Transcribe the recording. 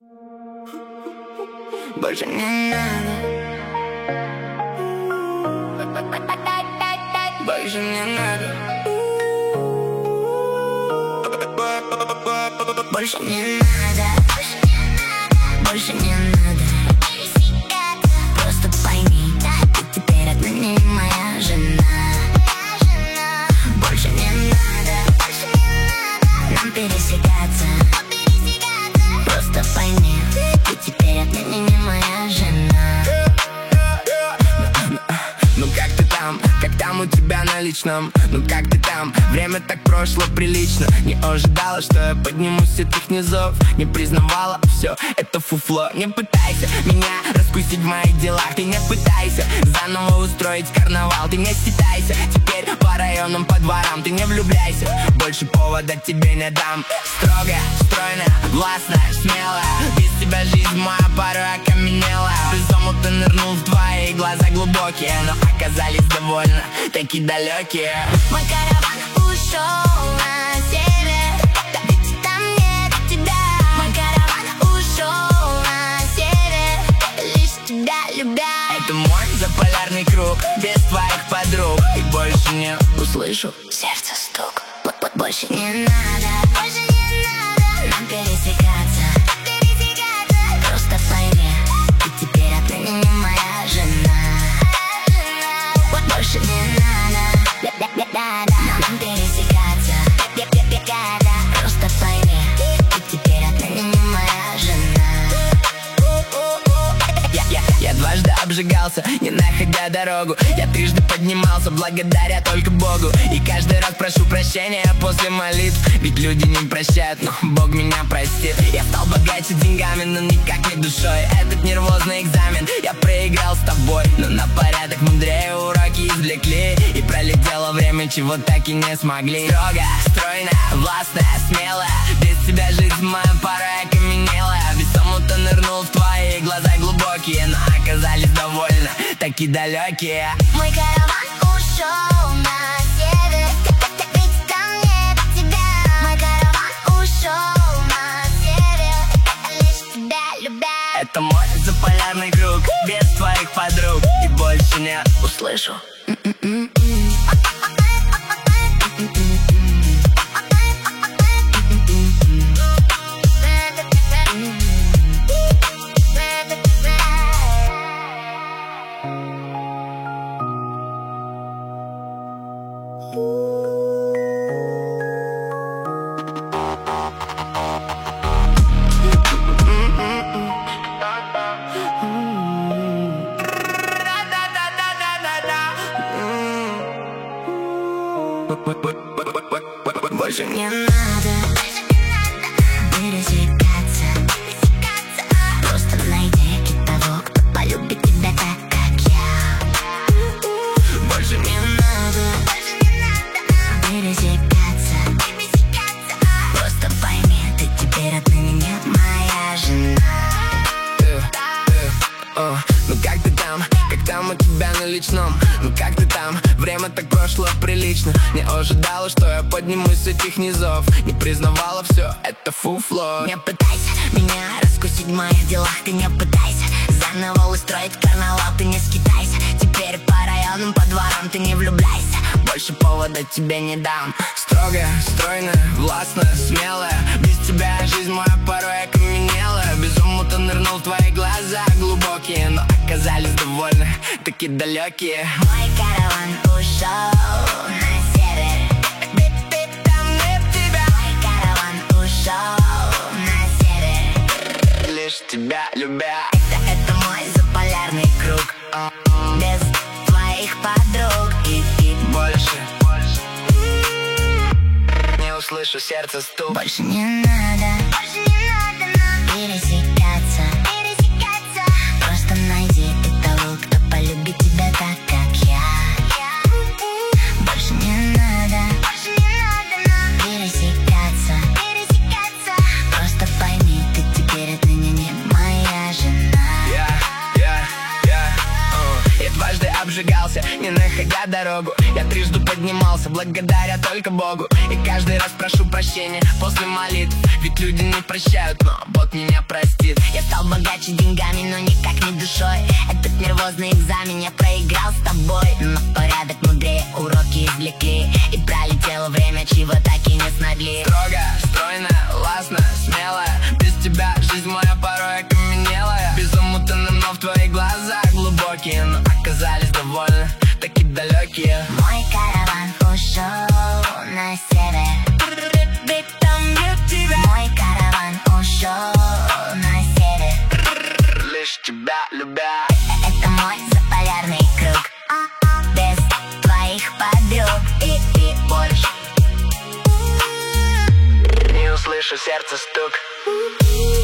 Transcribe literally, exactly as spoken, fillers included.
Больше не надо. Больше не надо. Больше не надо. Больше не надо. Просто пойми, ты теперь отныне моя жена. Больше не надо нам пересекаться. Просто пойми, ты теперь отныне не моя жена. Ну как ты там? Как там у тебя на личном? Ну как ты там? Время так прошло прилично. Не ожидала, что я поднимусь с этих низов. Не признавала, все это фуфло. Не пытайся меня раскусить в моих делах. Ты не пытайся заново устроить карнавал. Ты не считайся теперь по районам, по дворам. Ты не влюбляйся, больше повода тебе не дам. Строго, стройная, властная, смелая. Без тебя жизнь моя порой окаменела. Без омута нырнул в твои глаза глубокие, но оказались довольно такие далекие. Мой караван ушел на север, ведь там нет тебя. Мой караван ушел на север, лишь тебя любя. Это мой заполярный круг, без твоих подруг. И больше не услышу сердце стук. Больше не надо, больше не надо нам пересекаться. Просто пойми, ты теперь отныне не моя жена. Больше не надо нам пересекаться. Просто пойми, ты теперь отныне не моя жена. Я, я, я дважды обжигался, не находя дорогу. Я трижды поднимался, благодаря только Богу. И каждый раз прошу прощения после молитв, ведь люди не прощают, но Бог меня простит. Я стал богаче деньгами, но никак не душой. Этот нервозный экзамен я проиграл с тобой, но на порядок мудрее уроки извлекли. И пролетело время, чего так и не смогли. Строго, стройная, властная, смелая. Без тебя жизнь моя порой окаменела. Без омута нырнул в твои глаза глубокие, но оказались довольно такие далекие. Мой караван ушел на север, ведь там нет тебя. Мой караван ушел на север, лишь тебя любя. Это мой заполярный круг, без твоих подруг. И больше не услышу. Больше не надо пересекаться. Просто найди того, кто полюбит тебя так, как я. Больше не надо пересекаться. Просто пойми, ты теперь отныне не моя жена. Ну как ты там? Как там у тебя на личном? Ну как ты там? Время так прошло прилично. Не ожидала, что я поднимусь с этих низов. Не признавала, все это фуфло. Не пытайся меня раскусить в моих делах. Ты не пытайся заново устроить карнавал. Ты не скитайся теперь по районам, по дворам. Ты не влюбляйся, больше повода тебе не дам. Строгая, стройная, властная, смелая. Без тебя жизнь моя порой окаменела. Без омута нырнул в твои глаза глубокие, но оказались довольно такие далекие. Мой караван ушел на север, ведь там нет тебя. Мой караван ушел на север, лишь тебя любя. Это, это мой заполярный круг, без твоих подруг. И, и больше, больше не услышу сердце стук. Больше не надо, больше не надо нам пересекаться. Пересекаться. Просто найди ты того, кто полюбит тебя так, как я. Больше не надо, больше не надо нам пересекаться. Пересекаться. Просто пойми, ты теперь отныне не моя жена. Я, я, я, uh. Я дважды обжигался, не находя дорогу. Я трижды поднимался, благодаря только Богу. И каждый раз прошу прощения после молитв, ведь люди не прощают, но Бог меня простит. Стал богаче деньгами, но никак не душой. Этот нервозный экзамен я проиграл с тобой. Но порядок мудрее, уроки извлекли. И пролетело время, чего так и не смогли. Строго, стройно, властно, смело. Без тебя жизнь моя порой окаменелая. Безумутанным, но в твоих глазах глубокие. Но оказались довольно таки далекие. Мой караван ушел на север. Мой караван ушел на север. Лишь тебя любя. Это мой заполярный круг. Без твоих подруг и, и больше Не услышу сердце стук.